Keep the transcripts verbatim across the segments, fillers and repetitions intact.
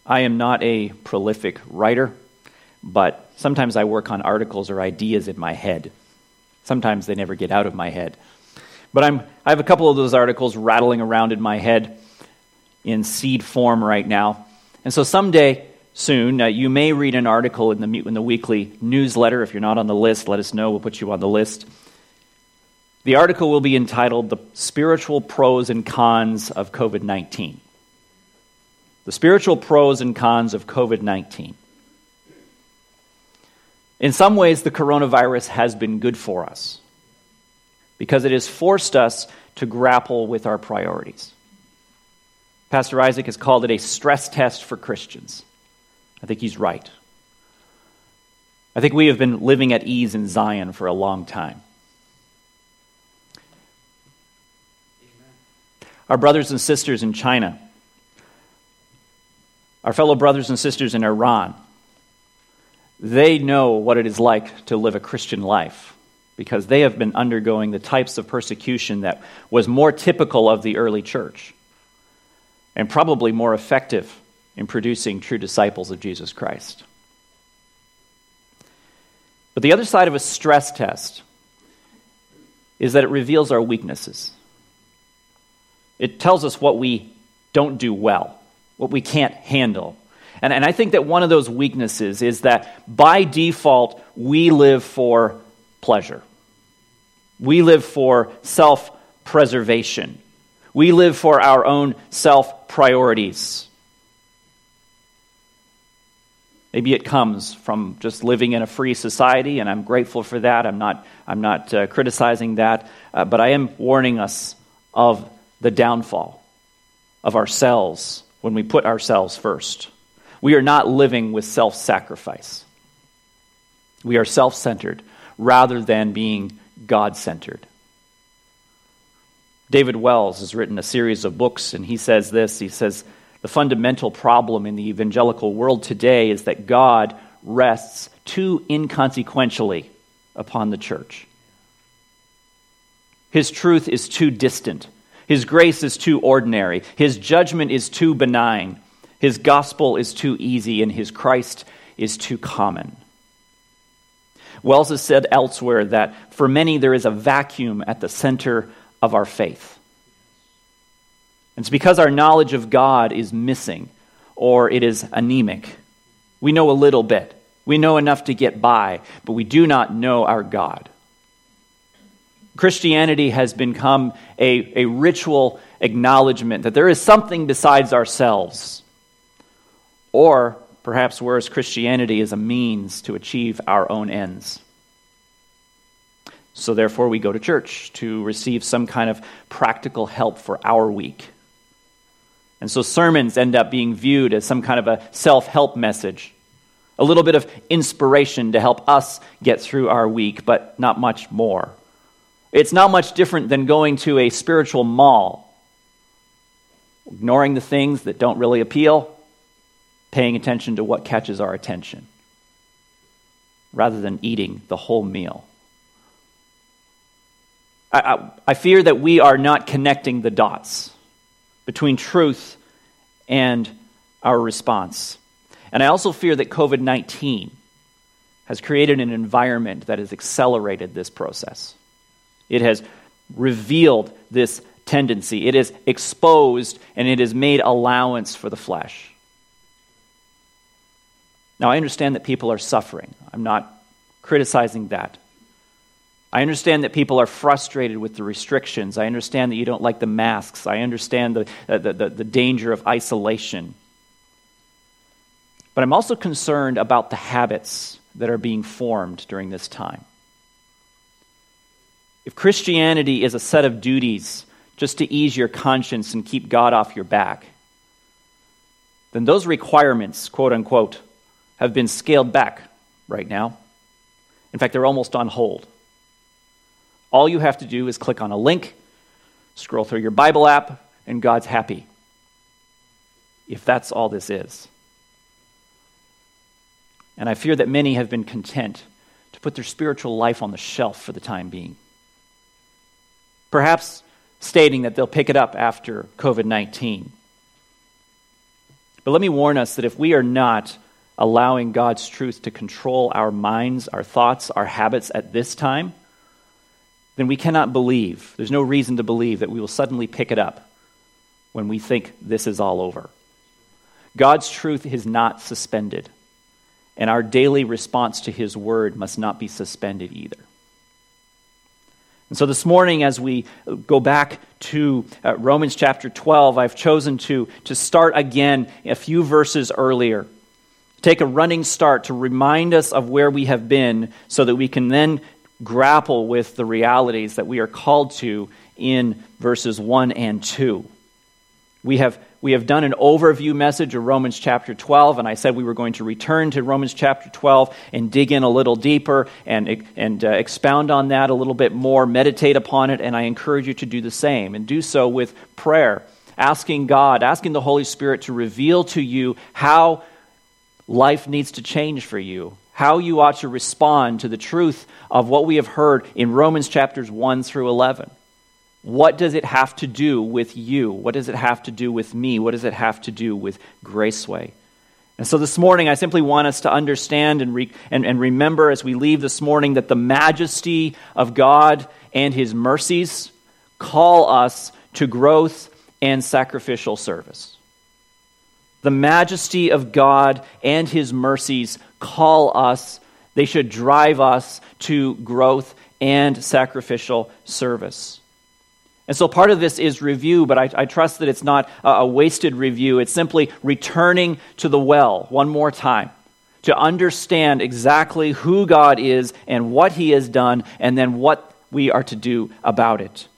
I am not a prolific writer, but sometimes I work on articles or ideas in my head. Sometimes they never get out of my head. But I'm, I have a couple of those articles rattling around in my head in seed form right now. And so someday, soon, uh, you may read an article in the, in the weekly newsletter. If you're not on the list, let us know. We'll put you on the list. The article will be entitled, The Spiritual Pros and Cons of COVID nineteen. The Spiritual Pros and Cons of COVID nineteen. In some ways, the coronavirus has been good for us because it has forced us to grapple with our priorities. Pastor Isaac has called it a stress test for Christians. I think he's right. I think we have been living at ease in Zion for a long time. Our brothers and sisters in China, our fellow brothers and sisters in Iran, they know what it is like to live a Christian life because they have been undergoing the types of persecution that was more typical of the early church and probably more effective in producing true disciples of Jesus Christ. But the other side of a stress test is that it reveals our weaknesses. It tells us what we don't do well, what we can't handle. And, and I think that one of those weaknesses is that by default, we live for pleasure. We live for self-preservation. We live for our own self-priorities. Maybe it comes from just living in a free society, and I'm grateful for that. I'm not, I'm not uh, criticizing that, uh, but I am warning us of the downfall of ourselves when we put ourselves first. We are not living with self-sacrifice. We are self-centered rather than being God-centered. David Wells has written a series of books, and he says this. He says, the fundamental problem in the evangelical world today is that God rests too inconsequentially upon the church. His truth is too distant. His grace is too ordinary. His judgment is too benign. His gospel is too easy, and his Christ is too common. Wells has said elsewhere that for many there is a vacuum at the center of our faith. And it's because our knowledge of God is missing, or it is anemic. We know a little bit. We know enough to get by, but we do not know our God. Christianity has become a, a ritual acknowledgement that there is something besides ourselves. Or, perhaps worse, Christianity is a means to achieve our own ends. So therefore we go to church to receive some kind of practical help for our week. And so sermons end up being viewed as some kind of a self-help message. A little bit of inspiration to help us get through our week, but not much more. It's not much different than going to a spiritual mall, ignoring the things that don't really appeal, paying attention to what catches our attention, rather than eating the whole meal. I, I, I fear that we are not connecting the dots between truth and our response. And I also fear that COVID nineteen has created an environment that has accelerated this process. It has revealed this tendency. It has exposed and it has made allowance for the flesh. Now, I understand that people are suffering. I'm not criticizing that. I understand that people are frustrated with the restrictions. I understand that you don't like the masks. I understand the, the, the, the danger of isolation. But I'm also concerned about the habits that are being formed during this time. If Christianity is a set of duties just to ease your conscience and keep God off your back, then those requirements, quote unquote, have been scaled back right now. In fact, they're almost on hold. All you have to do is click on a link, scroll through your Bible app, and God's happy. If that's all this is. And I fear that many have been content to put their spiritual life on the shelf for the time being. Perhaps stating that they'll pick it up after COVID nineteen. But let me warn us that if we are not allowing God's truth to control our minds, our thoughts, our habits at this time, then we cannot believe, there's no reason to believe that we will suddenly pick it up when we think this is all over. God's truth is not suspended, and our daily response to his word must not be suspended either. And so this morning, as we go back to uh, Romans chapter twelve, I've chosen to, to start again a few verses earlier. Take a running start to remind us of where we have been so that we can then grapple with the realities that we are called to in verses one and two. We have we have done an overview message of Romans chapter twelve, and I said we were going to return to Romans chapter twelve and dig in a little deeper and, and uh, expound on that a little bit more, meditate upon it, and I encourage you to do the same, and do so with prayer, asking God, asking the Holy Spirit to reveal to you how life needs to change for you, how you ought to respond to the truth of what we have heard in Romans chapters one through eleven. What does it have to do with you? What does it have to do with me? What does it have to do with Graceway? And so this morning, I simply want us to understand and, re- and, and remember as we leave this morning that the majesty of God and his mercies call us to growth and sacrificial service. The majesty of God and his mercies call us, they should drive us to growth and sacrificial service. And so part of this is review, but I, I trust that it's not a, a wasted review. It's simply returning to the well one more time to understand exactly who God is and what he has done, and then what we are to do about it.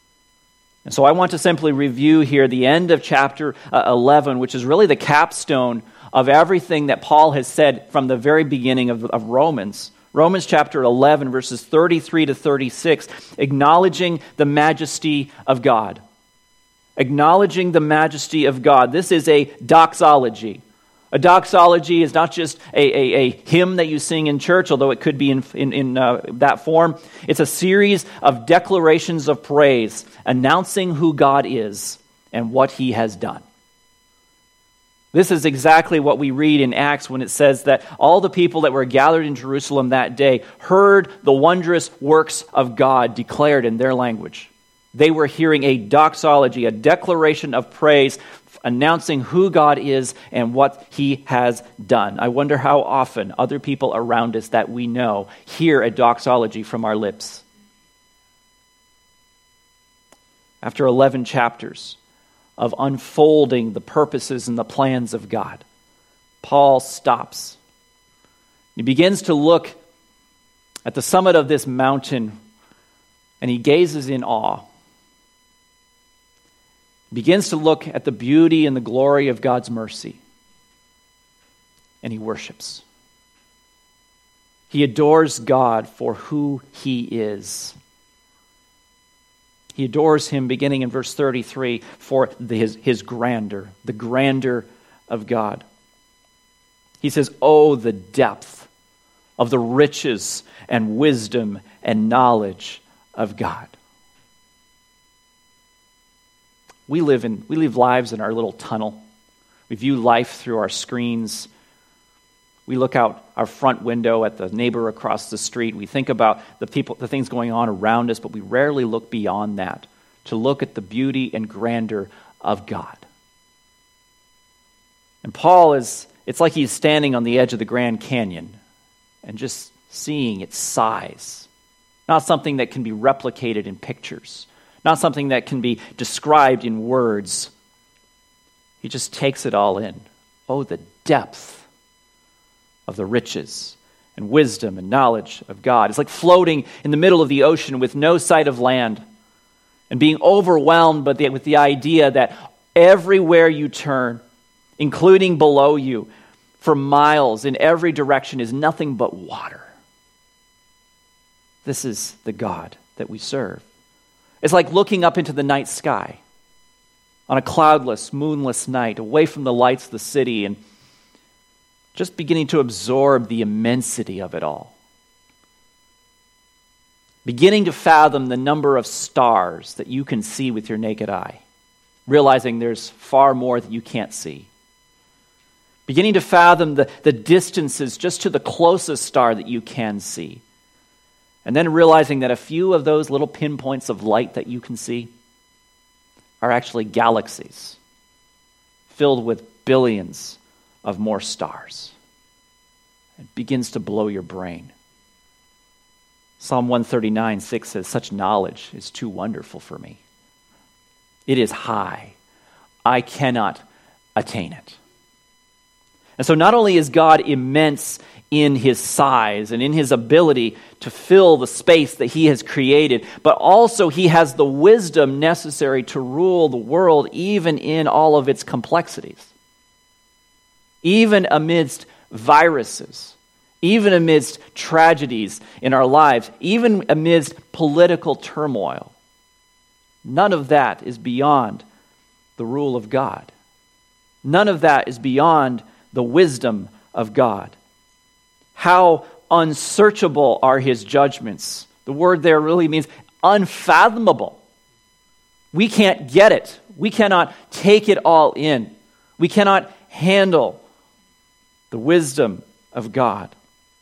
And so I want to simply review here the end of chapter eleven, which is really the capstone of everything that Paul has said from the very beginning of, of Romans. Romans chapter eleven, verses thirty-three to thirty-six, acknowledging the majesty of God. Acknowledging the majesty of God. This is a doxology. A doxology is not just a, a, a hymn that you sing in church, although it could be in, in, in uh, that form. It's a series of declarations of praise, announcing who God is and what he has done. This is exactly what we read in Acts when it says that all the people that were gathered in Jerusalem that day heard the wondrous works of God declared in their language. They were hearing a doxology, a declaration of praise, announcing who God is and what he has done. I wonder how often other people around us that we know hear a doxology from our lips. After eleven chapters of unfolding the purposes and the plans of God, Paul stops. He begins to look at the summit of this mountain, and he gazes in awe. He begins to look at the beauty and the glory of God's mercy, and he worships. He adores God for who he is. He adores him, beginning in verse thirty-three, for the, his, his grandeur, the grandeur of God. He says, "Oh, the depth of the riches and wisdom and knowledge of God." We live in we live lives in our little tunnel. We view life through our screens. We look out our front window at the neighbor across the street. We think about the people, the things going on around us, but we rarely look beyond that to look at the beauty and grandeur of God. And Paul is, it's like he's standing on the edge of the Grand Canyon and just seeing its size. Not something that can be replicated in pictures. Not something that can be described in words. He just takes it all in. Oh, the depth of the riches and wisdom and knowledge of God. It's like floating in the middle of the ocean with no sight of land and being overwhelmed by the, with the idea that everywhere you turn, including below you, for miles in every direction is nothing but water. This is the God that we serve. It's like looking up into the night sky on a cloudless, moonless night, away from the lights of the city, and just beginning to absorb the immensity of it all. Beginning to fathom the number of stars that you can see with your naked eye, realizing there's far more that you can't see. beginning to fathom the, the distances just to the closest star that you can see. And then realizing that a few of those little pinpoints of light that you can see are actually galaxies filled with billions of more stars. It begins to blow your brain. Psalm one thirty-nine, six says, "Such knowledge is too wonderful for me. It is high. I cannot attain it." And so not only is God immense in his size and in his ability to fill the space that he has created, but also he has the wisdom necessary to rule the world even in all of its complexities. Even amidst viruses, even amidst tragedies in our lives, even amidst political turmoil, none of that is beyond the rule of God. None of that is beyond the wisdom of God. How unsearchable are his judgments. The word there really means unfathomable. We can't get it. We cannot take it all in. We cannot handle the wisdom of God.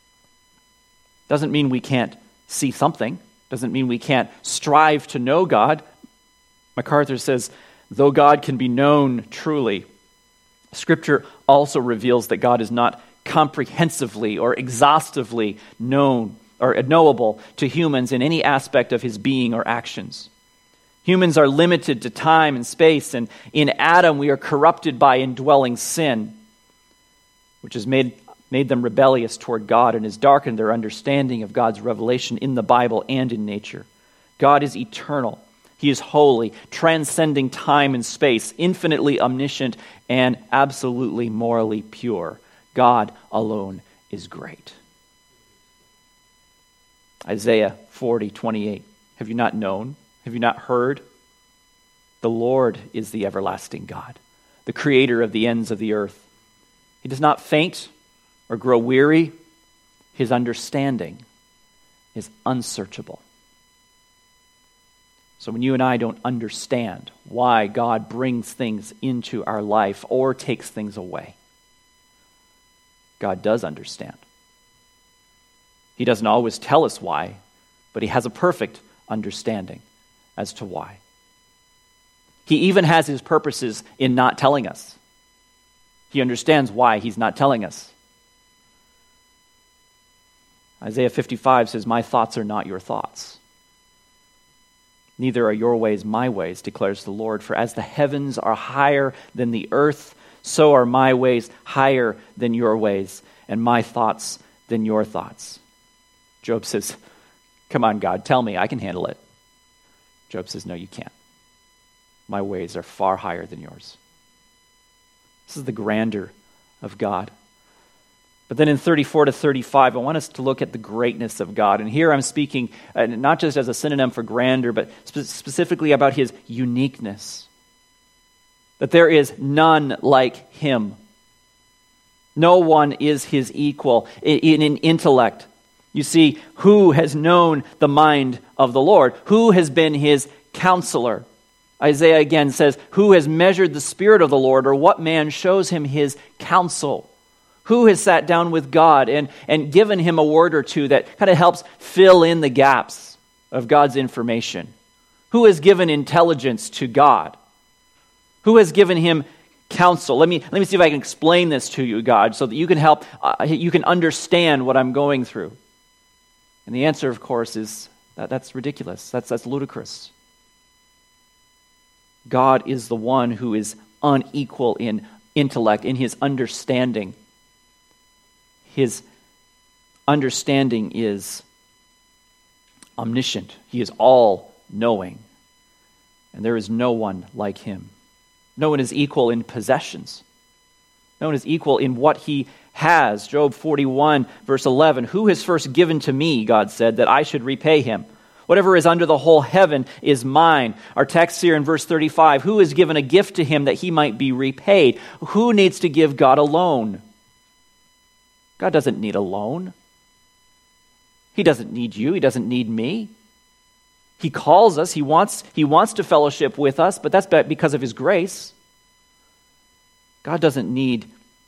Doesn't mean we can't see something. Doesn't mean we can't strive to know God. MacArthur says, though God can be known truly, Scripture also reveals that God is not comprehensively or exhaustively known or knowable to humans in any aspect of his being or actions. Humans are limited to time and space, and in Adam we are corrupted by indwelling sin, which has made, made them rebellious toward God and has darkened their understanding of God's revelation in the Bible and in nature. God is eternal. He is holy, transcending time and space, infinitely omniscient, and absolutely morally pure. God alone is great. Isaiah forty, twenty-eight. Have you not known? Have you not heard? The Lord is the everlasting God, the creator of the ends of the earth. He does not faint or grow weary. His understanding is unsearchable. So when you and I don't understand why God brings things into our life or takes things away, God does understand. He doesn't always tell us why, but he has a perfect understanding as to why. He even has his purposes in not telling us. He understands why he's not telling us. Isaiah fifty-five says, "My thoughts are not your thoughts. Neither are your ways my ways, declares the Lord. For as the heavens are higher than the earth, so are my ways higher than your ways, and my thoughts than your thoughts." Job says, "Come on, God, tell me, I can handle it." Job says, "No, you can't. My ways are far higher than yours." This is the grandeur of God. But then in thirty-four to thirty-five, I want us to look at the greatness of God. And here I'm speaking uh, not just as a synonym for grandeur, but spe- specifically about his uniqueness. That there is none like him. No one is his equal in, in, in intellect. You see, who has known the mind of the Lord? Who has been his counselor? Isaiah again says, "Who has measured the Spirit of the Lord, or what man shows him his counsel?" Who has sat down with God and, and given him a word or two that kind of helps fill in the gaps of God's information? Who has given intelligence to God? Who has given him counsel? Let me, let me see if I can explain this to you, God, so that you can help, uh, you can understand what I'm going through. And the answer, of course, is that that's ridiculous. That's, that's ludicrous. God is the one who is unequal in intellect, in his understanding. His understanding is omniscient. He is all-knowing. And there is no one like him. No one is equal in possessions. No one is equal in what he has. Job forty-one, verse eleven, "Who has first given to me," God said, "that I should repay him? Whatever is under the whole heaven is mine." Our text here in verse thirty-five, "Who has given a gift to him that he might be repaid?" Who needs to give God a loan? God doesn't need a loan. He doesn't need you. He doesn't need me. He calls us. He wants, he wants to fellowship with us, but that's because of his grace. God doesn't need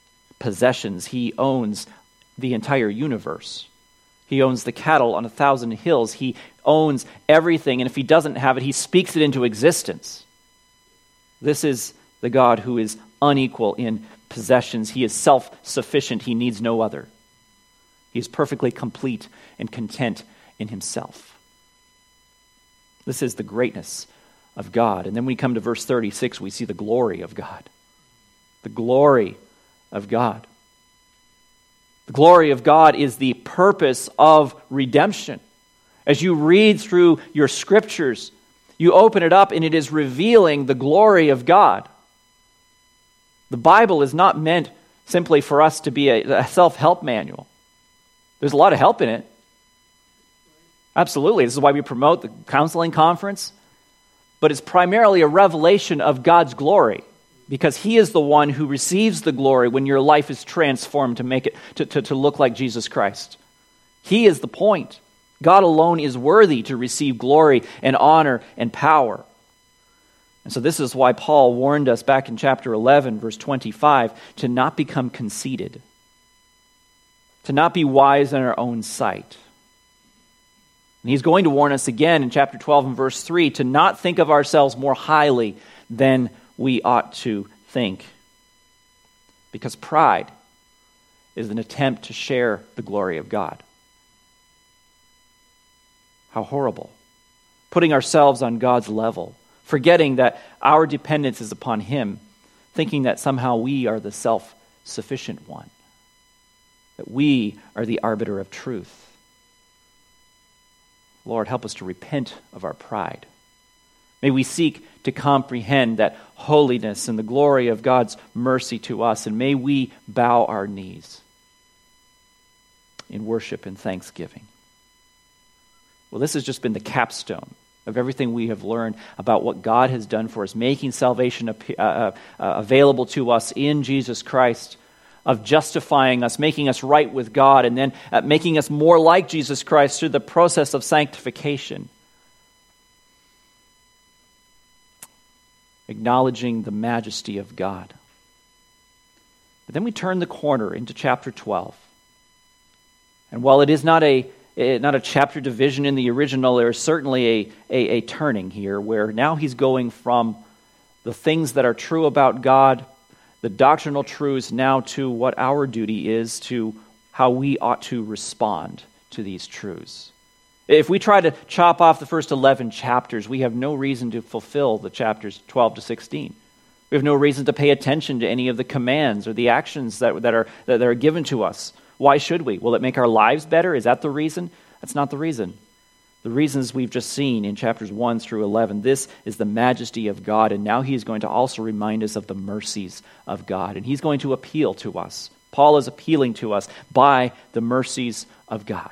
possessions. He owns the entire universe. He owns the cattle on a thousand hills. He owns everything, and if he doesn't have it, he speaks it into existence. This is the God who is unequal in possessions. He is self-sufficient. He needs no other. He is perfectly complete and content in himself. This is the greatness of God. And then when we come to verse thirty-six, we see the glory of God. The glory of God. The glory of God is the purpose of redemption. As you read through your scriptures, you open it up and it is revealing the glory of God. The Bible is not meant simply for us to be a, a self-help manual. There's a lot of help in it. Absolutely. This is why we promote the counseling conference. But it's primarily a revelation of God's glory, because he is the one who receives the glory when your life is transformed to make it to, to, to look like Jesus Christ. He is the point. God alone is worthy to receive glory and honor and power. And so this is why Paul warned us back in chapter eleven, verse twenty-five, to not become conceited, to not be wise in our own sight. And he's going to warn us again in chapter twelve and verse three to not think of ourselves more highly than we ought to think. Because pride is an attempt to share the glory of God. How horrible. Putting ourselves on God's level, forgetting that our dependence is upon him, thinking that somehow we are the self-sufficient one, that we are the arbiter of truth. Lord, help us to repent of our pride. May we seek to comprehend that holiness and the glory of God's mercy to us, and may we bow our knees in worship and thanksgiving. Well, this has just been the capstone of everything we have learned about what God has done for us, making salvation uh, uh, available to us in Jesus Christ, of justifying us, making us right with God, and then uh, making us more like Jesus Christ through the process of sanctification. Acknowledging the majesty of God. But then we turn the corner into chapter twelve. And while it is not a not a chapter division in the original, there is certainly a, a, a turning here where now he's going from the things that are true about God, the doctrinal truths, now to what our duty is, to how we ought to respond to these truths. If we try to chop off the first eleven chapters, we have no reason to fulfill the chapters twelve to sixteen. We have no reason to pay attention to any of the commands or the actions that, that, are, that are given to us. Why should we? Will it make our lives better? Is that the reason? That's not the reason. The reasons we've just seen in chapters one through eleven. This is the majesty of God, and now he's going to also remind us of the mercies of God. And he's going to appeal to us. Paul is appealing to us by the mercies of God.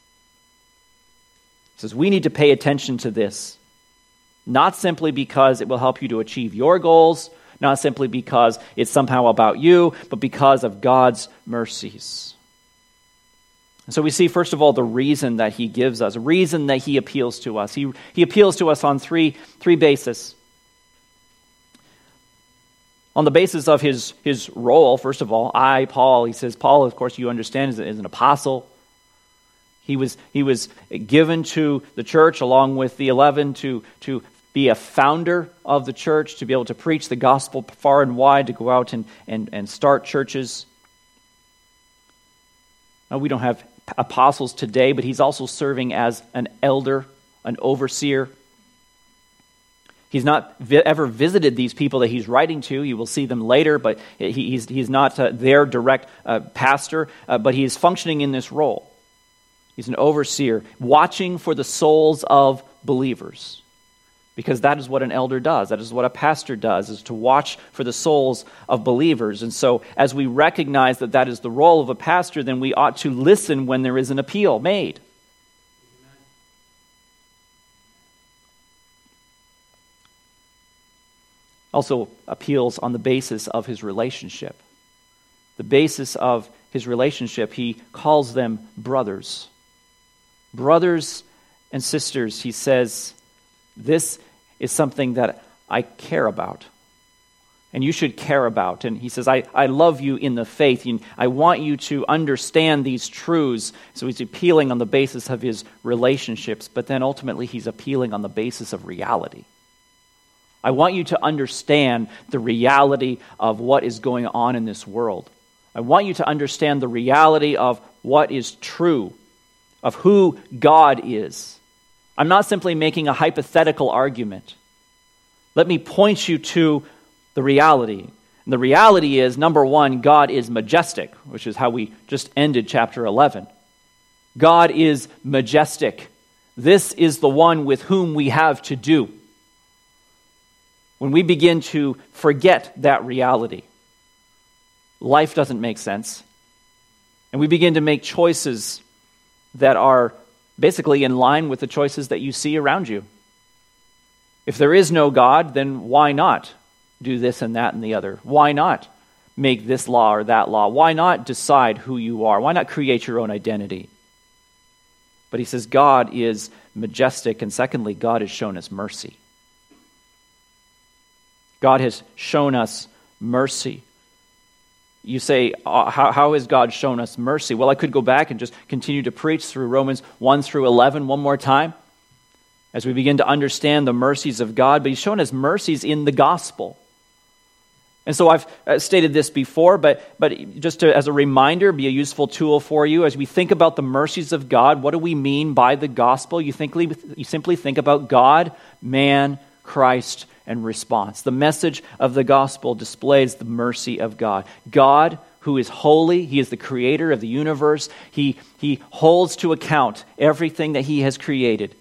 He says we need to pay attention to this, not simply because it will help you to achieve your goals, not simply because it's somehow about you, but because of God's mercies. And so we see, first of all, the reason that he gives us, a reason that he appeals to us. He, he appeals to us on three, three bases. On the basis of his, his role, first of all, I, Paul, he says, Paul, of course, you understand, is, is an apostle. He was, he was given to the church along with the eleven to, to be a founder of the church, to be able to preach the gospel far and wide, to go out and, and, and start churches. Now, we don't have apostles today, but he's also serving as an elder, an overseer. He's not vi- ever visited these people that he's writing to. You will see them later, but he, he's, he's not uh, their direct uh, pastor, uh, but he is functioning in this role. He's an overseer, watching for the souls of believers. Because that is what an elder does. That is what a pastor does, is to watch for the souls of believers. And so as we recognize that that is the role of a pastor, then we ought to listen when there is an appeal made. Also appeals on the basis of his relationship. The basis of his relationship, he calls them brothers. Brothers and sisters, he says, this is something that I care about. and you should care about. And he says, I, I love you in the faith, and I want you to understand these truths. So he's appealing on the basis of his relationships, but then ultimately he's appealing on the basis of reality. I want you to understand the reality of what is going on in this world. I want you to understand the reality of what is true, of who God is. I'm not simply making a hypothetical argument. Let me point you to the reality. And the reality is, number one, God is majestic, which is how we just ended chapter eleven. God is majestic. This is the one with whom we have to do. When we begin to forget that reality, life doesn't make sense. And we begin to make choices that are basically in line with the choices that you see around you. If there is no God, then why not do this and that and the other? Why not make this law or that law? Why not decide who you are? Why not create your own identity? But he says God is majestic, and secondly, God has shown us mercy. God has shown us mercy. You say, uh, how, how has God shown us mercy? Well, I could go back and just continue to preach through Romans one through eleven one more time as we begin to understand the mercies of God, but he's shown us mercies in the gospel. And so I've stated this before, but but just to, as a reminder, be a useful tool for you. As we think about the mercies of God, what do we mean by the gospel? You, think, you simply think about God, man, Christ, and response. The message of the gospel displays the mercy of God. God, who is holy, he is the creator of the universe. He, he holds to account everything that he has created.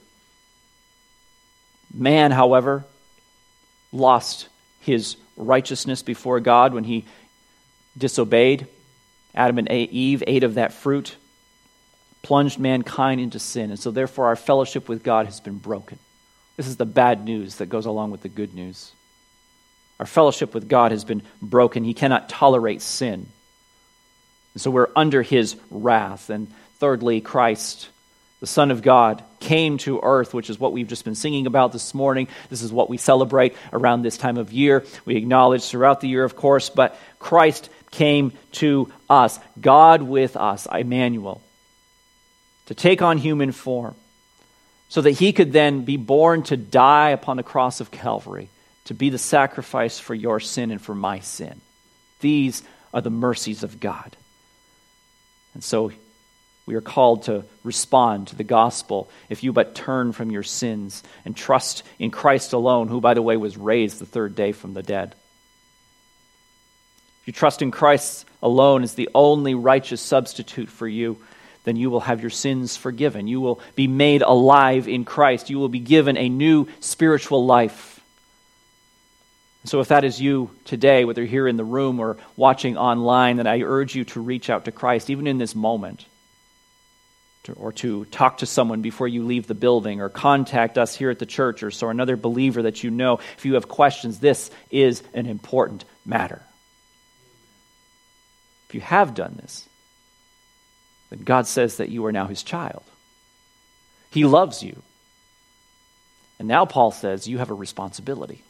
Man, however, lost his righteousness before God when he disobeyed. Adam and Eve ate of that fruit, plunged mankind into sin, and so therefore our fellowship with God has been broken. This is the bad news that goes along with the good news. Our fellowship with God has been broken. He cannot tolerate sin. And so we're under his wrath. And thirdly, Christ, the Son of God, came to earth, which is what we've just been singing about this morning. This is what we celebrate around this time of year. We acknowledge throughout the year, of course, but Christ came to us, God with us, Emmanuel, to take on human form, so that he could then be born to die upon the cross of Calvary, to be the sacrifice for your sin and for my sin. These are the mercies of God. And so we are called to respond to the gospel if you but turn from your sins and trust in Christ alone, who, by the way, was raised the third day from the dead. If you trust in Christ alone as the only righteous substitute for you, then you will have your sins forgiven. You will be made alive in Christ. You will be given a new spiritual life. So if that is you today, whether here in the room or watching online, then I urge you to reach out to Christ, even in this moment, to, or to talk to someone before you leave the building, or contact us here at the church, or so another believer that you know. If you have questions, this is an important matter. If you have done this, then God says that you are now his child. He loves you. And now Paul says you have a responsibility.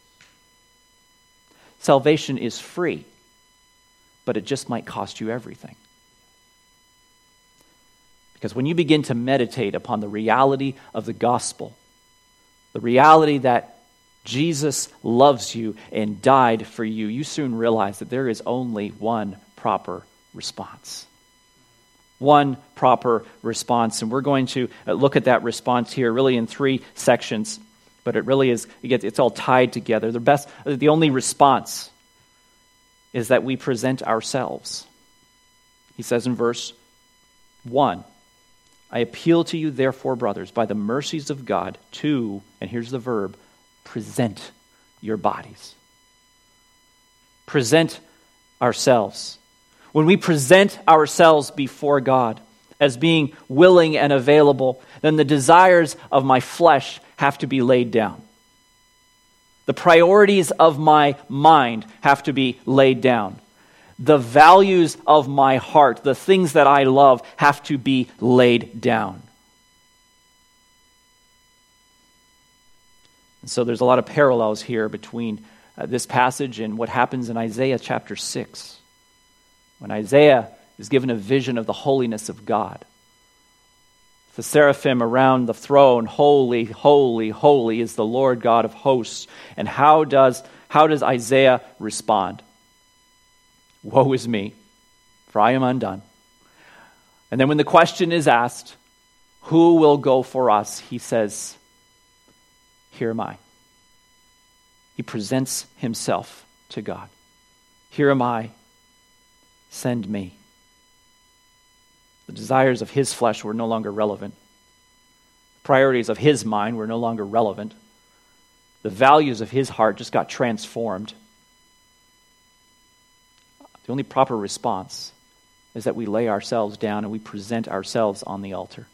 Salvation is free, but it just might cost you everything. Because when you begin to meditate upon the reality of the gospel, the reality that Jesus loves you and died for you, you soon realize that there is only one proper response. One proper response. And we're going to look at that response here really in three sections. But it really is, it's all tied together. The best, the only response is that we present ourselves. He says in verse one, I appeal to you, therefore, brothers, by the mercies of God, to, and here's the verb, present your bodies. Present ourselves. When we present ourselves before God as being willing and available, then the desires of my flesh have to be laid down. The priorities of my mind have to be laid down. The values of my heart, the things that I love, have to be laid down. And so there's a lot of parallels here between uh, this passage in what happens in Isaiah chapter six, when Isaiah is given a vision of the holiness of God. The seraphim around the throne, holy, holy, holy is the Lord God of hosts. And how does, how does Isaiah respond? Woe is me, for I am undone. And then when the question is asked, who will go for us? He says, here am I. He presents himself to God. Here am I. Send me. The desires of his flesh were no longer relevant. The priorities of his mind were no longer relevant. The values of his heart just got transformed. The only proper response is that we lay ourselves down and we present ourselves on the altar.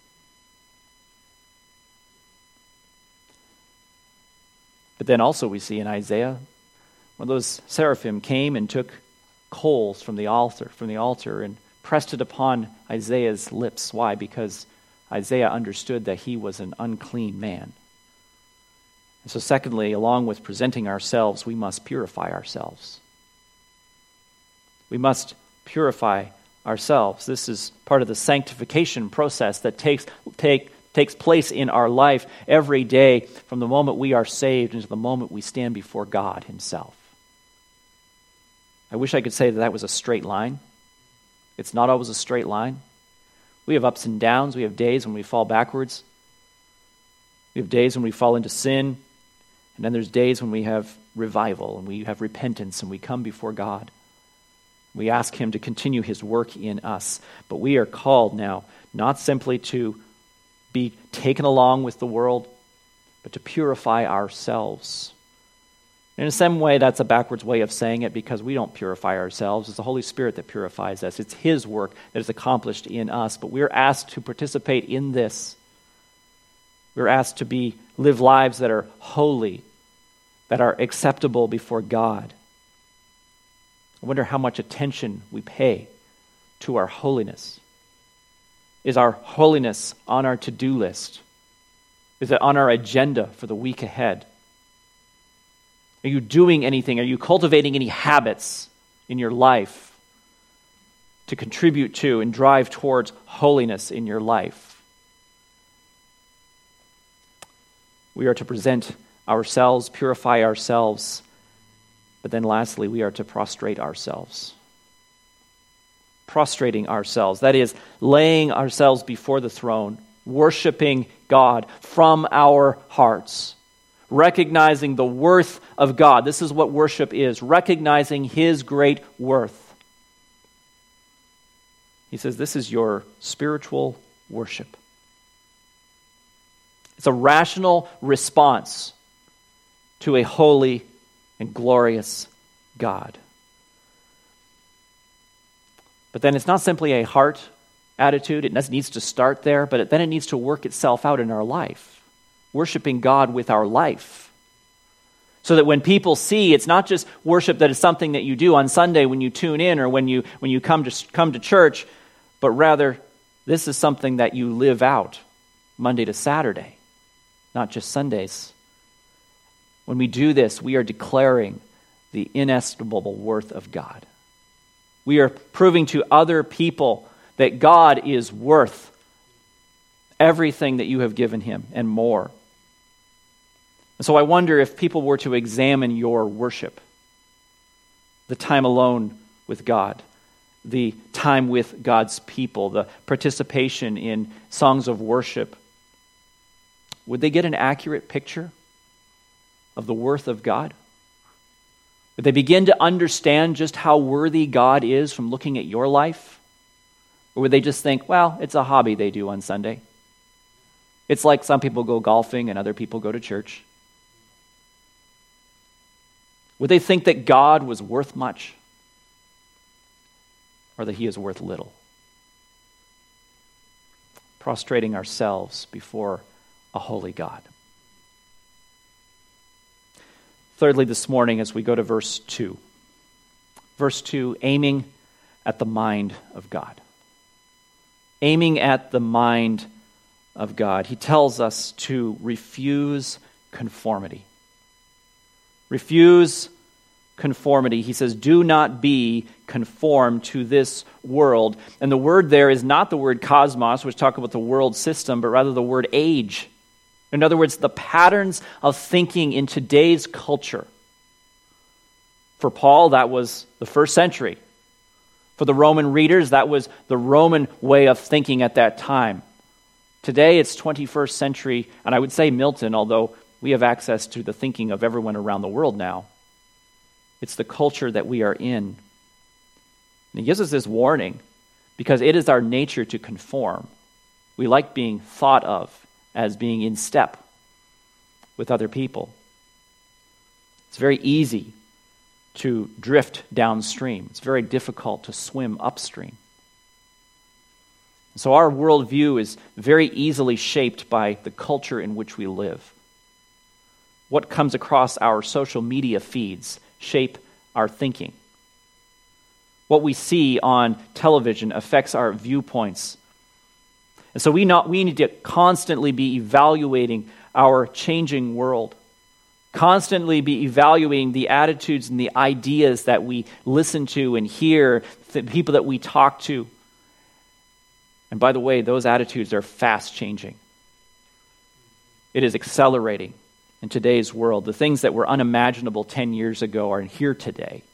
But then also we see in Isaiah, when those seraphim came and took coals from the altar, from the altar and pressed it upon Isaiah's lips. Why? Because Isaiah understood that he was an unclean man. And so secondly, along with presenting ourselves, we must purify ourselves. We must purify ourselves. This is part of the sanctification process that takes take takes place in our life every day from the moment we are saved into the moment we stand before God himself. I wish I could say that that was a straight line. It's not always a straight line. We have ups and downs. We have days when we fall backwards. We have days when we fall into sin. And then there's days when we have revival and we have repentance and we come before God. We ask him to continue his work in us. But we are called now not simply to be taken along with the world, but to purify ourselves. In some way, that's a backwards way of saying it because we don't purify ourselves. It's the Holy Spirit that purifies us. It's his work that is accomplished in us. But we're asked to participate in this. We're asked to be live lives that are holy, that are acceptable before God. I wonder how much attention we pay to our holiness. Is our holiness on our to-do list? Is it on our agenda for the week ahead? Are you doing anything? Are you cultivating any habits in your life to contribute to and drive towards holiness in your life? We are to present ourselves, purify ourselves, but then lastly, we are to prostrate ourselves. Prostrating ourselves, that is, laying ourselves before the throne, worshiping God from our hearts, recognizing the worth of God. This is what worship is, recognizing his great worth. He says this is your spiritual worship. It's a rational response to a holy and glorious God. But then it's not simply a heart attitude. It needs to start there, but then it needs to work itself out in our life. Worshiping God with our life. So that when people see, it's not just worship that is something that you do on Sunday when you tune in or when you when you come to come to church, but rather this is something that you live out Monday to Saturday, not just Sundays. When we do this, we are declaring the inestimable worth of God. We are proving to other people that God is worth everything that you have given him and more. And so I wonder if people were to examine your worship, the time alone with God, the time with God's people, the participation in songs of worship, would they get an accurate picture of the worth of God? Would they begin to understand just how worthy God is from looking at your life? Or would they just think, well, it's a hobby they do on Sunday? It's like some people go golfing and other people go to church. Would they think that God was worth much? Or that he is worth little? Prostrating ourselves before a holy God. Thirdly, this morning, as we go to verse two. Verse two, aiming at the mind of God. Aiming at the mind of God. He tells us to refuse conformity. Refuse conformity. He says, do not be conformed to this world. And the word there is not the word cosmos, which talk about the world system, but rather the word age. In other words, the patterns of thinking in today's culture. For Paul, that was the first century. For the Roman readers, that was the Roman way of thinking at that time. Today, it's twenty-first century, and I would say Milton, although we have access to the thinking of everyone around the world now. It's the culture that we are in. And he gives us this warning because it is our nature to conform. We like being thought of as being in step with other people. It's very easy to drift downstream. It's very difficult to swim upstream. So our worldview is very easily shaped by the culture in which we live. What comes across our social media feeds shape our thinking. What we see on television affects our viewpoints. And so we not we need to constantly be evaluating our changing world. Constantly be evaluating the attitudes and the ideas that we listen to and hear, the people that we talk to. And by the way, those attitudes are fast changing. It is accelerating in today's world. The things that were unimaginable ten years ago are here today.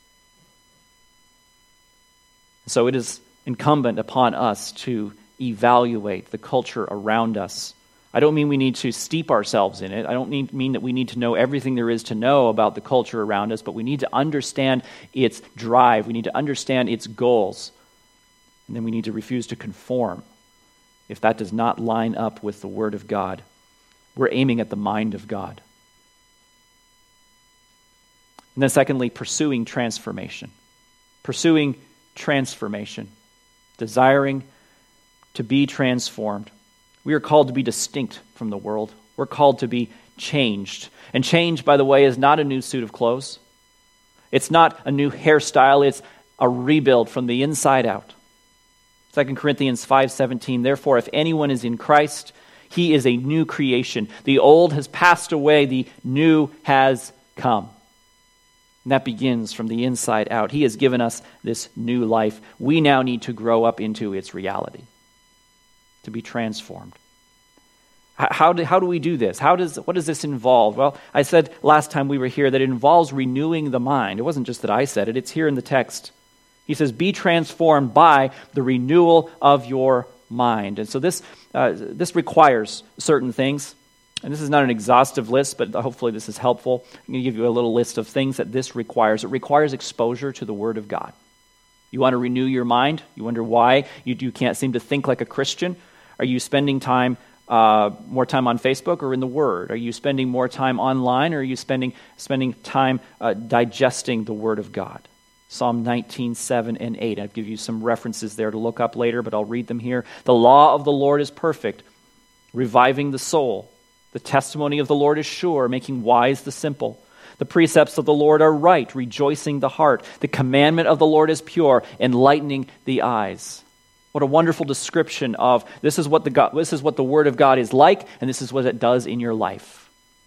So it is incumbent upon us to evaluate the culture around us. I don't mean we need to steep ourselves in it. I don't need, mean that we need to know everything there is to know about the culture around us, but we need to understand its drive. We need to understand its goals. And then we need to refuse to conform if that does not line up with the Word of God. We're aiming at the mind of God. And then secondly, pursuing transformation. Pursuing transformation. Desiring to be transformed. We are called to be distinct from the world. We're called to be changed. And change, by the way, is not a new suit of clothes. It's not a new hairstyle. It's a rebuild from the inside out. Second Corinthians five seventeen, therefore, if anyone is in Christ, he is a new creation. The old has passed away, the new has come. And that begins from the inside out. He has given us this new life. We now need to grow up into its reality, to be transformed. How do, how do we do this? How does what does this involve? Well, I said last time we were here that it involves renewing the mind. It wasn't just that I said it, it's here in the text. He says, be transformed by the renewal of your mind. And so this uh, this requires certain things. And this is not an exhaustive list, but hopefully this is helpful. I'm going to give you a little list of things that this requires. It requires exposure to the Word of God. You want to renew your mind? You wonder why you, you can't seem to think like a Christian? Are you spending time, uh, more time on Facebook or in the Word? Are you spending more time online, or are you spending spending time uh, digesting the Word of God? Psalm nineteen, seven and eight. I'll give you some references there to look up later, but I'll read them here. The law of the Lord is perfect, reviving the soul. The testimony of the Lord is sure, making wise the simple. The precepts of the Lord are right, rejoicing the heart. The commandment of the Lord is pure, enlightening the eyes. What a wonderful description of this is what the God, this is what the Word of God is like, and this is what it does in your life.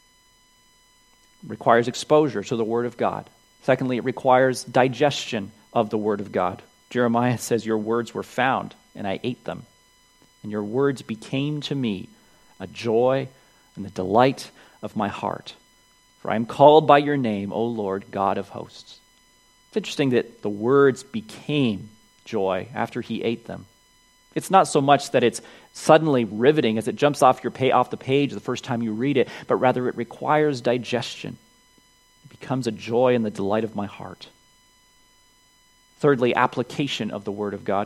It requires exposure to the Word of God. Secondly, it requires digestion of the Word of God. Jeremiah says, your words were found, and I ate them. And your words became to me a joy and the delight of my heart. For I am called by your name, O Lord, God of hosts. It's interesting that the words became joy after he ate them. It's not so much that it's suddenly riveting as it jumps off your pay, off the page the first time you read it, but rather it requires digestion. It becomes a joy and the delight of my heart. Thirdly, application of the Word of God.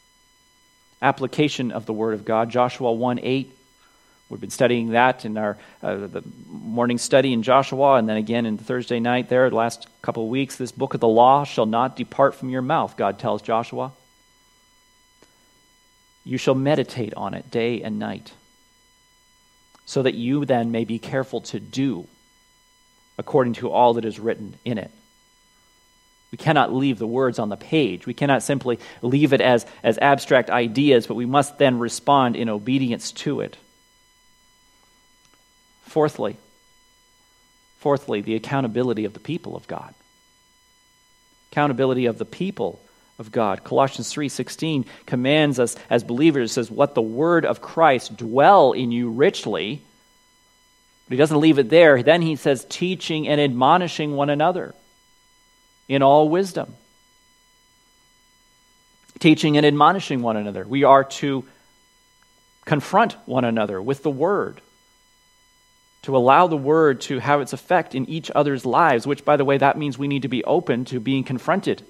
Application of the Word of God. Joshua one eight. We've been studying that in our uh, the morning study in Joshua, and then again in the Thursday night there, the last couple of weeks. This book of the law shall not depart from your mouth, God tells Joshua. You shall meditate on it day and night, so that you then may be careful to do according to all that is written in it. We cannot leave the words on the page. We cannot simply leave it as, as abstract ideas, but we must then respond in obedience to it. Fourthly, fourthly, the accountability of the people of God. Accountability of the people of God. Colossians three sixteen commands us as believers, says, let the word of Christ dwell in you richly. But he doesn't leave it there. Then he says, teaching and admonishing one another in all wisdom. Teaching and admonishing one another. We are to confront one another with the word, to allow the word to have its effect in each other's lives, which, by the way, that means we need to be open to being confronted.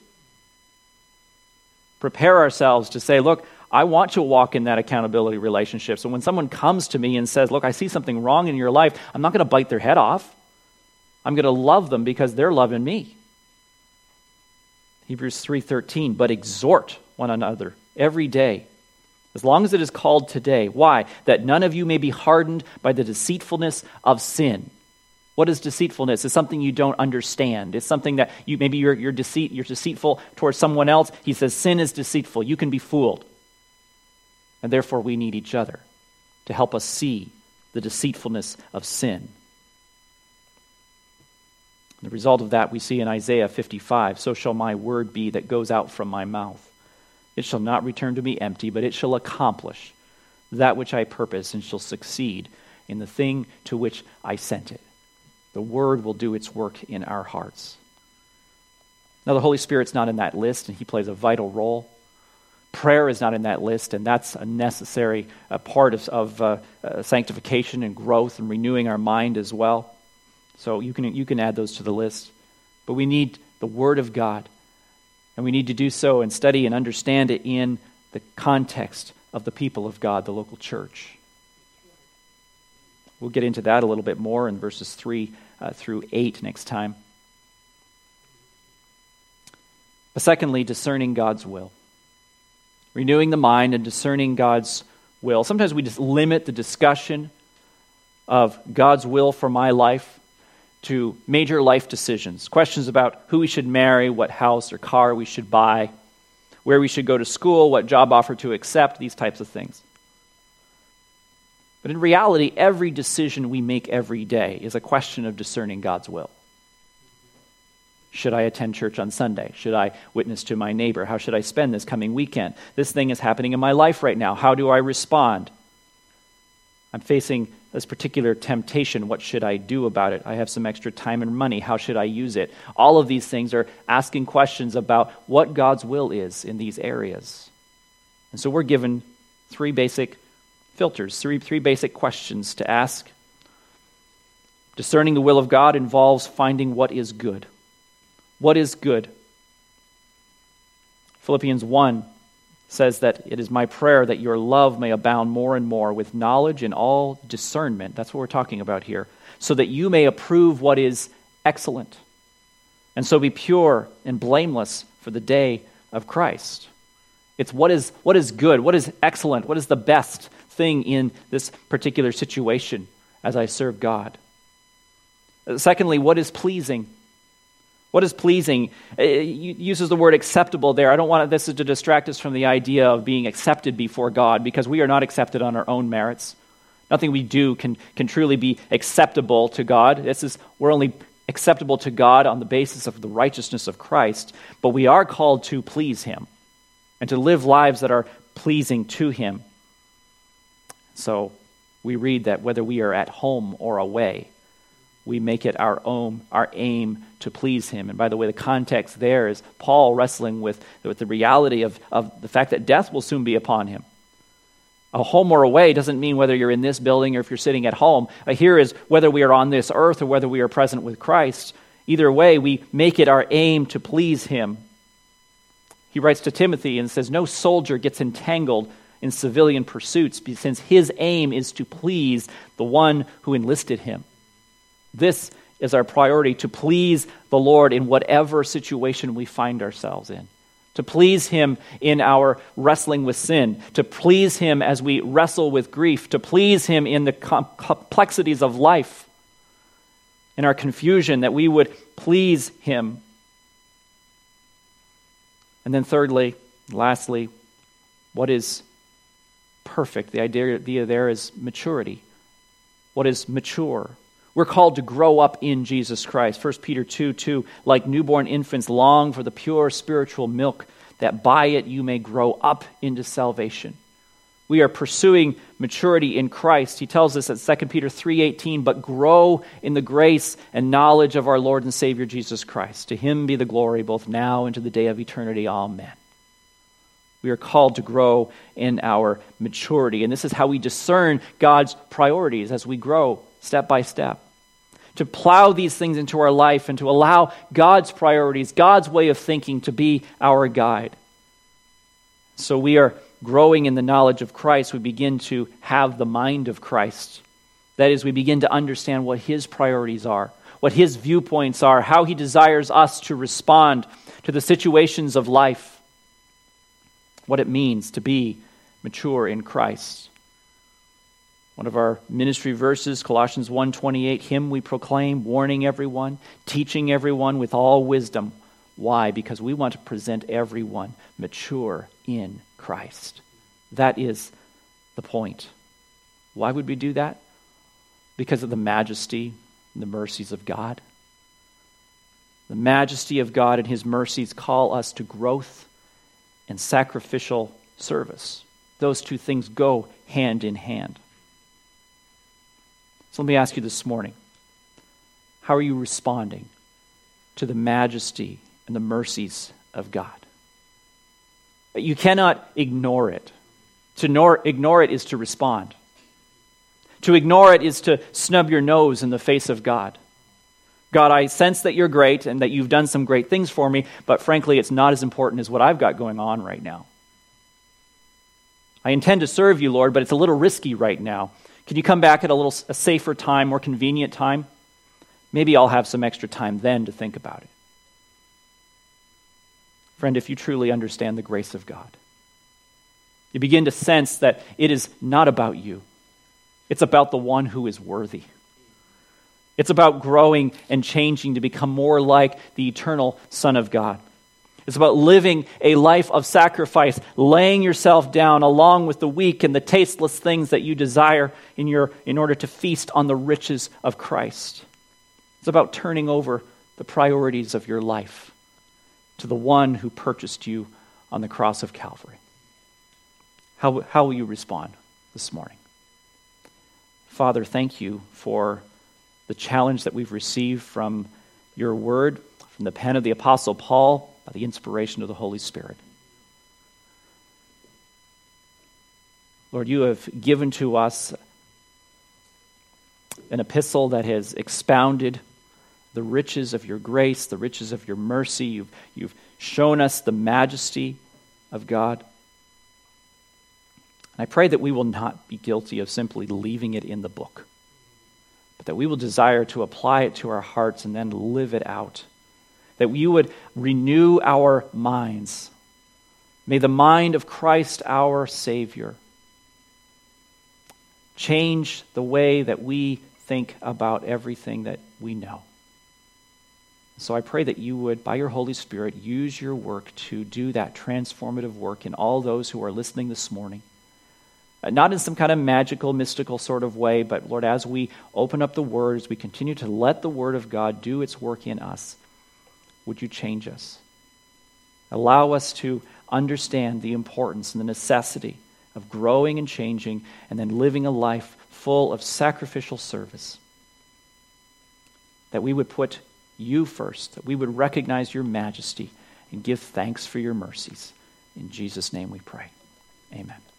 Prepare ourselves to say, look, I want to walk in that accountability relationship. So when someone comes to me and says, look, I see something wrong in your life, I'm not going to bite their head off. I'm going to love them because they're loving me. Hebrews three thirteen, but exhort one another every day, as long as it is called today. Why? That none of you may be hardened by the deceitfulness of sin. What is deceitfulness? It's something you don't understand. It's something that you maybe you're you're deceit you're deceitful towards someone else. He says sin is deceitful. You can be fooled. And therefore we need each other to help us see the deceitfulness of sin. The result of that we see in Isaiah fifty-five. So shall my word be that goes out from my mouth. It shall not return to me empty, but it shall accomplish that which I purpose and shall succeed in the thing to which I sent it. The word will do its work in our hearts. Now, the Holy Spirit's not in that list, and he plays a vital role. Prayer is not in that list, and that's a necessary uh, part of, of uh, uh, sanctification and growth and renewing our mind as well. So you can you can add those to the list. But we need the Word of God, and we need to do so and study and understand it in the context of the people of God, the local church. We'll get into that a little bit more in verses three uh, through eight next time. But secondly, discerning God's will. Renewing the mind and discerning God's will. Sometimes we just limit the discussion of God's will for my life to major life decisions. Questions about who we should marry, what house or car we should buy, where we should go to school, what job offer to accept, these types of things. But in reality, every decision we make every day is a question of discerning God's will. Should I attend church on Sunday? Should I witness to my neighbor? How should I spend this coming weekend? This thing is happening in my life right now. How do I respond? I'm facing this particular temptation. What should I do about it? I have some extra time and money. How should I use it? All of these things are asking questions about what God's will is in these areas. And so we're given three basic filters, three, three basic questions to ask. Discerning the will of God involves finding what is good. What is good? Philippians one says that it is my prayer that your love may abound more and more with knowledge and all discernment. That's what we're talking about here. So that you may approve what is excellent, and so be pure and blameless for the day of Christ. It's what is what is good, what is excellent, what is the best thing in this particular situation as I serve God. Secondly, what is pleasing? What is pleasing? It uses the word acceptable there. I don't want this to distract us from the idea of being accepted before God, because we are not accepted on our own merits. Nothing we do can, can truly be acceptable to God. This is we're only acceptable to God on the basis of the righteousness of Christ, but we are called to please Him and to live lives that are pleasing to Him. So we read that whether we are at home or away, we make it our own, our aim to please Him. And by the way, the context there is Paul wrestling with, with the reality of, of the fact that death will soon be upon him. A home or away doesn't mean whether you're in this building or if you're sitting at home. A here is whether we are on this earth or whether we are present with Christ. Either way, we make it our aim to please Him. He writes to Timothy and says, no soldier gets entangled in civilian pursuits, since his aim is to please the one who enlisted him. This is our priority, to please the Lord in whatever situation we find ourselves in. To please Him in our wrestling with sin. To please Him as we wrestle with grief. To please Him in the complexities of life. In our confusion, that we would please Him. And then thirdly, lastly, what is perfect? The idea there is maturity. What is mature? We're called to grow up in Jesus Christ. First Peter two two, like newborn infants, long for the pure spiritual milk, that by it you may grow up into salvation. We are pursuing maturity in Christ. He tells us at Second Peter three eighteen, but grow in the grace and knowledge of our Lord and Savior Jesus Christ. To him be the glory both now and to the day of eternity. Amen. We are called to grow in our maturity. And this is how we discern God's priorities as we grow step by step. To plow these things into our life and to allow God's priorities, God's way of thinking to be our guide. So we are growing in the knowledge of Christ. We begin to have the mind of Christ. That is, we begin to understand what his priorities are, what his viewpoints are, how he desires us to respond to the situations of life, what it means to be mature in Christ. One of our ministry verses, Colossians one twenty-eight, him we proclaim, warning everyone, teaching everyone with all wisdom. Why? Because we want to present everyone mature in Christ. That is the point. Why would we do that? Because of the majesty and the mercies of God. The majesty of God and his mercies call us to growth and sacrificial service. Those two things go hand in hand. So let me ask you this morning, how are you responding to the majesty and the mercies of God? You cannot ignore it. To nor- ignore it is to respond. To ignore it is to snub your nose in the face of God. God, I sense that you're great and that you've done some great things for me, but frankly, it's not as important as what I've got going on right now. I intend to serve you, Lord, but it's a little risky right now. Can you come back at a little a safer time, more convenient time? Maybe I'll have some extra time then to think about it. Friend, if you truly understand the grace of God, you begin to sense that it is not about you. It's about the one who is worthy. It's about growing and changing to become more like the eternal Son of God. It's about living a life of sacrifice, laying yourself down along with the weak and the tasteless things that you desire in your in order to feast on the riches of Christ. It's about turning over the priorities of your life to the one who purchased you on the cross of Calvary. How, how will you respond this morning? Father, thank you for the challenge that we've received from your word, from the pen of the Apostle Paul, by the inspiration of the Holy Spirit. Lord, you have given to us an epistle that has expounded the riches of your grace, the riches of your mercy. You've, you've shown us the majesty of God. And I pray that we will not be guilty of simply leaving it in the book, but that we will desire to apply it to our hearts and then live it out. That you would renew our minds. May the mind of Christ, our Savior, change the way that we think about everything that we know. So I pray that you would, by your Holy Spirit, use your work to do that transformative work in all those who are listening this morning. Not in some kind of magical, mystical sort of way, but Lord, as we open up the Word, as we continue to let the Word of God do its work in us, would you change us? Allow us to understand the importance and the necessity of growing and changing and then living a life full of sacrificial service. That we would put you first, that we would recognize your majesty and give thanks for your mercies. In Jesus' name we pray. Amen.